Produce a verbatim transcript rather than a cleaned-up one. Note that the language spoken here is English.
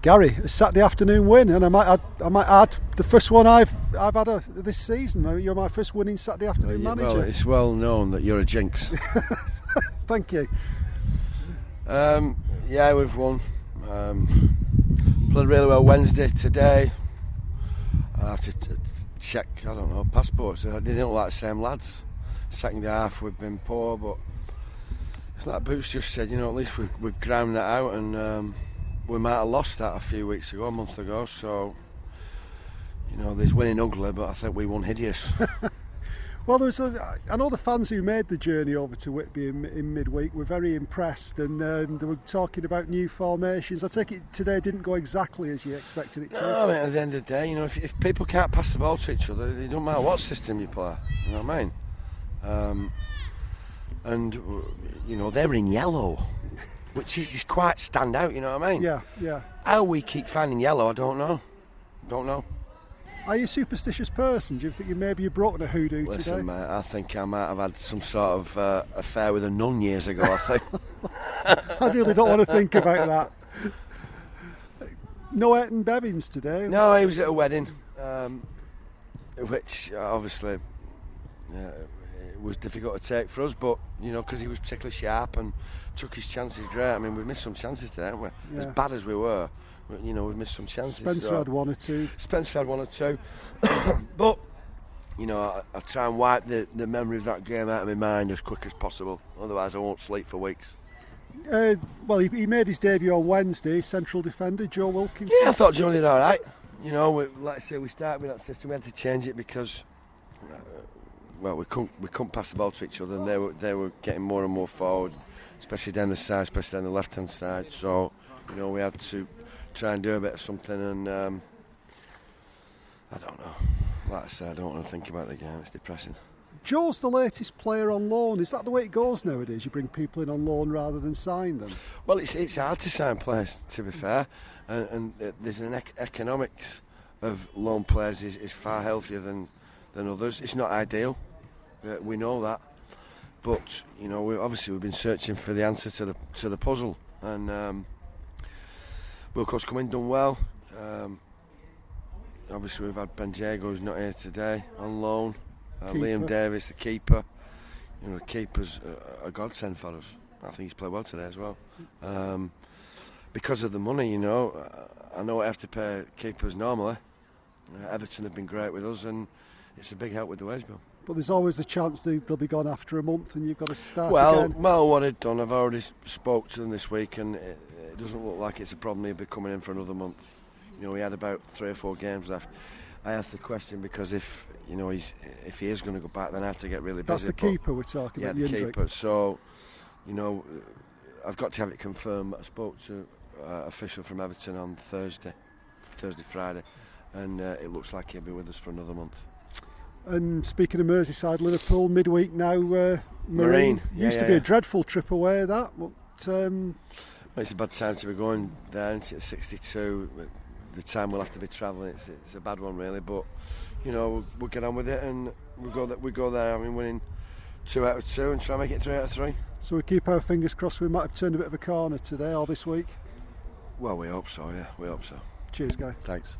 Gary, a Saturday afternoon win, and I might add, I might add the first one I've I've had a, this season. You're my first winning Saturday afternoon well, manager. Well, it's well known that you're a jinx. Thank you. Um, yeah, we've won. Um, played really well Wednesday. Today, I have to t- check. I don't know passports. They don't look like the same lads. Second half we've been poor, but it's like Boots just said. You know, at least we've we've ground that out and. Um, We might have lost that a few weeks ago, a month ago, so, you know, there's winning ugly, but I think we won hideous. Well, there was a, I know the fans who made the journey over to Whitby in, in midweek were very impressed, and uh, they were talking about new formations. I take it today didn't go exactly as you expected it to. No, I mean, at the end of the day, you know, if, if people can't pass the ball to each other, it don't matter what system you play, you know what I mean? Um, and, you know, they're in yellow. Which is quite stand out, you know what I mean? Yeah, yeah. How we keep finding yellow, I don't know. Don't know. Are you a superstitious person? Do you think you maybe you've broken a hoodoo Listen, today? mate, I think I might have had some sort of uh, affair with a nun years ago, I think. I really don't want to think about that. No Ayrton Bevins today? No, he was at a wedding, um, which uh, obviously uh, it was difficult to take for us, but, you know, because he was particularly sharp and took his chances great. I mean, we've missed some chances today, haven't we? Yeah. As bad as we were, you know, we've missed some chances. Spencer so. had one or two. Spencer had one or two. But, you know, I, I try and wipe the, the memory of that game out of my mind as quick as possible. Otherwise, I won't sleep for weeks. Uh, well, he, he made his debut on Wednesday, central defender, Joe Wilkinson. Yeah, I thought Joe did all right. You know, we, like I say, we started with that system. We had to change it because... Uh, well, we couldn't we couldn't pass the ball to each other, and they were they were getting more and more forward, especially down the side, especially down the left hand side. So, you know, we had to try and do a bit of something, and um, I don't know. Like I said, I don't want to think about the game. It's depressing. Joe's the latest player on loan. Is that the way it goes nowadays? You bring people in on loan rather than sign them? Well, it's it's hard to sign players, to be fair, and, and uh, there's an ec- economics of loan players is, is far healthier than than others. It's not ideal. Uh, we know that, but you know, we obviously we've been searching for the answer to the to the puzzle, and um, Wilco's come in, done well. Um, obviously, we've had Ben Jago, who's not here today, on loan. Uh, Liam Davis, the keeper. You know, the keeper's a, a godsend for us. I think he's played well today as well. Um, because of the money, you know, I know I have to pay keepers normally. Uh, Everton have been great with us, and it's a big help with the wage bill. But there's always a chance they, they'll be gone after a month and you've got to start well, again. Well, what I've done, I've already spoke to them this week, and it, it doesn't look like it's a problem he'll be coming in for another month. You know, he had about three or four games left. I asked the question because if you know he's if he is going to go back, then I have to get really busy. That's the but, keeper we're talking yeah, about. the the keeper. So, you know, I've got to have it confirmed. I spoke to an uh, official from Everton on Thursday, Thursday, Friday, and uh, it looks like he'll be with us for another month. And speaking of Merseyside, Liverpool midweek now. Uh, Marine, Marine. Yeah, used yeah, to be yeah. a dreadful trip away. That, but um, well, it's a bad time to be going down to sixty-two. The time we'll have to be travelling, it's, it's a bad one really. But you know, we'll, we'll get on with it, and we we'll go that we go there. I mean, winning two out of two and try and make it three out of three. So we keep our fingers crossed. We might have turned a bit of a corner today or this week. Well, we hope so. Yeah, we hope so. Cheers, Gary. Thanks.